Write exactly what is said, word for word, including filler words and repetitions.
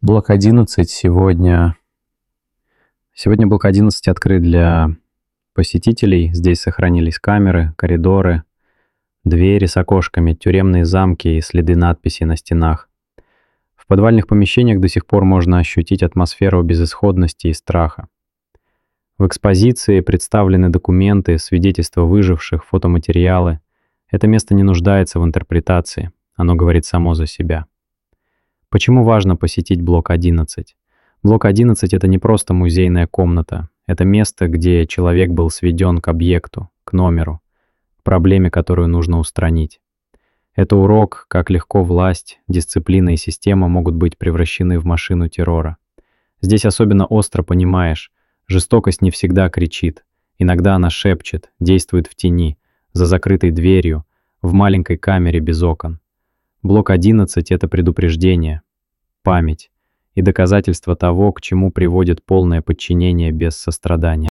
Блок одиннадцать сегодня... Сегодня блок одиннадцать открыт для посетителей. Здесь сохранились камеры, коридоры, двери с окошками, тюремные замки и следы надписей на стенах. В подвальных помещениях до сих пор можно ощутить атмосферу безысходности и страха. В экспозиции представлены документы, свидетельства выживших, фотоматериалы. Это место не нуждается в интерпретации, оно говорит само за себя. Почему важно посетить блок одиннадцать? Блок одиннадцать — это не просто музейная комната. Это место, где человек был сведен к объекту, к номеру, к проблеме, которую нужно устранить. Это урок, как легко власть, дисциплина и система могут быть превращены в машину террора. Здесь особенно остро понимаешь, жестокость не всегда кричит. Иногда она шепчет, действует в тени, за закрытой дверью, в маленькой камере без окон. Блок одиннадцать — это предупреждение, память и доказательство того, к чему приводит полное подчинение без сострадания.